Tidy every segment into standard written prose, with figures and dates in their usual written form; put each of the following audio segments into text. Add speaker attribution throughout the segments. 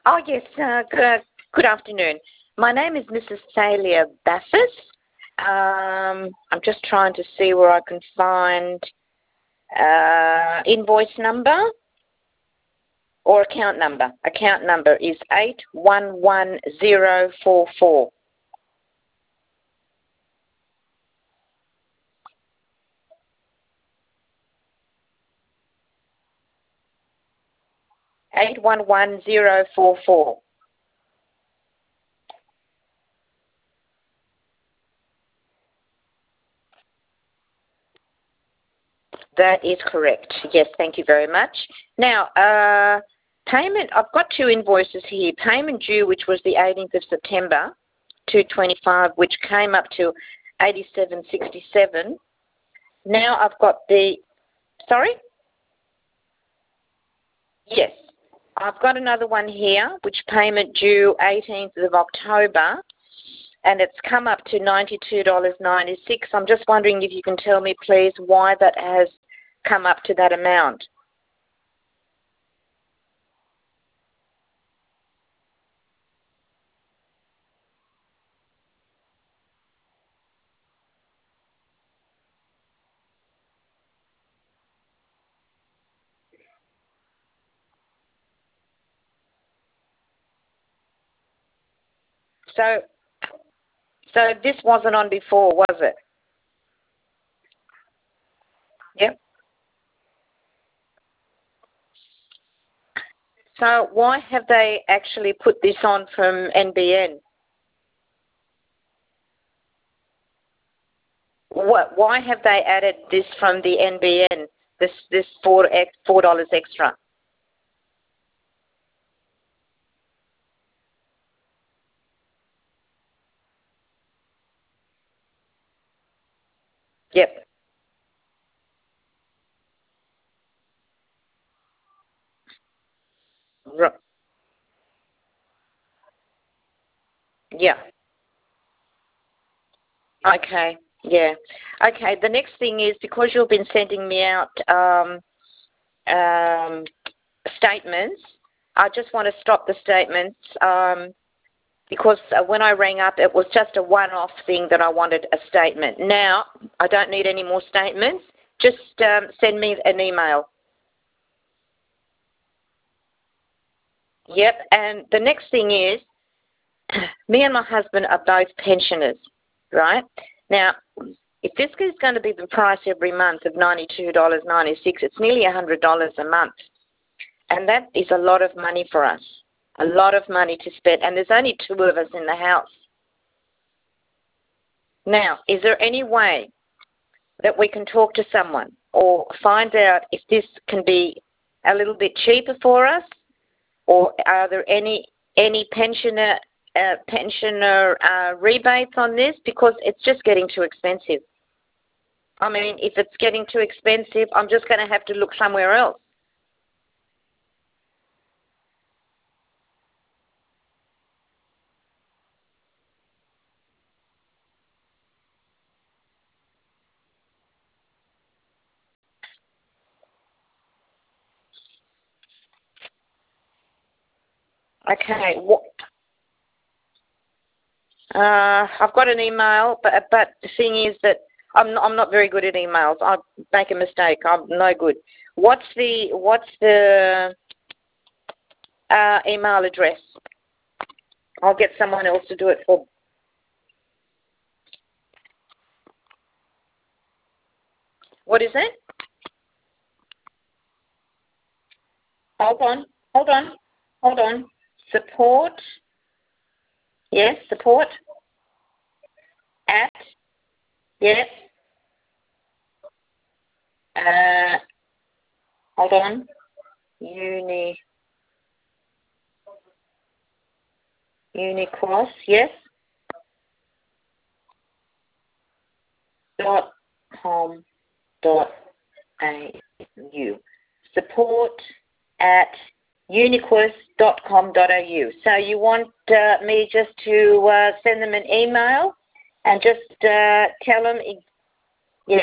Speaker 1: Oh, yes. Good afternoon. My name is Mrs. Thalia Baffis. I'm just trying to see where I can find invoice number or account number. Account number is 811044. 811044. That is correct. Yes, thank you very much. Now, payment, I've got two invoices here. Payment due, which was the 18th of September, 225, which came up to 87.67. Now I've got the, sorry? Yes. I've got another one here, which payment due 18th of October, and it's come up to $92.96. I'm just wondering if you can tell me, please, why that has come up to that amount. So this wasn't on before, was it? Yep. So why have they actually put this on from NBN? Why have they added this from the NBN? This $4 extra. Yep. Yeah. Okay. Yeah. Okay. The next thing is, because you've been sending me out statements, I just want to stop the statements because when I rang up, it was just a one-off thing that I wanted a statement. Now, I don't need any more statements. Just send me an email. Yep. And the next thing is, me and my husband are both pensioners, right? Now, if this is going to be the price every month of $92.96, it's nearly $100 a month. And that is a lot of money for us, a lot of money to spend. And there's only two of us in the house. Now, is there any way that we can talk to someone or find out if this can be a little bit cheaper for us? Or are there any pensioner rebates on this? Because it's just getting too expensive. I mean, if it's getting too expensive, I'm just going to have to look somewhere else. Okay. I've got an email, but the thing is that I'm not very good at emails. I make a mistake. I'm no good. What's the email address? I'll get someone else to do it for. What is it? Hold on. Support. Yes, support. At. Yes. Hold on. Unicross. Yes. .com.au. Support at uniquest.com.au. So you want me just to send them an email and just tell them? Yeah.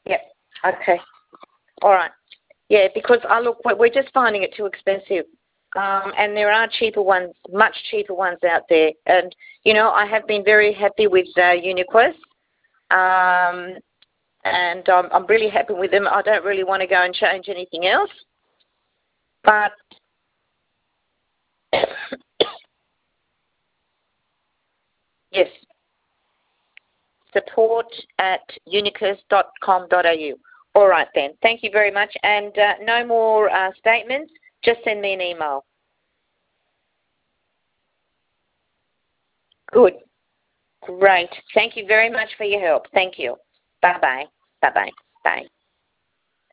Speaker 1: Okay. All right. Yeah, because we're just finding it too expensive. And there are cheaper ones, much cheaper ones out there. And, you know, I have been very happy with Uniquest. And I'm really happy with them. I don't really want to go and change anything else. But yes, support@uniquest.com.au. All right then. Thank you very much. And no more statements. Just send me an email. Good. Great. Thank you very much for your help. Thank you. Bye-bye. Bye-bye. Bye.